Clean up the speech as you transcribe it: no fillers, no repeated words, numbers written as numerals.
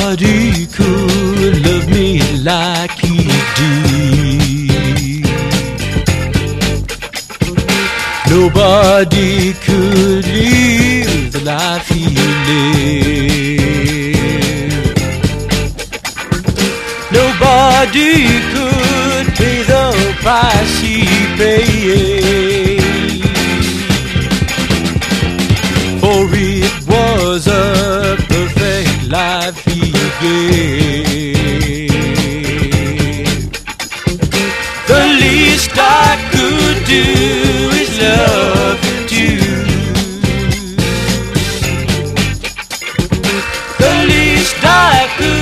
Nobody could love me like he did. Nobody could live the life he lived. Nobody could pay the price he paid. For it was a perfect life he gave. The least I could do is love you too. The least I could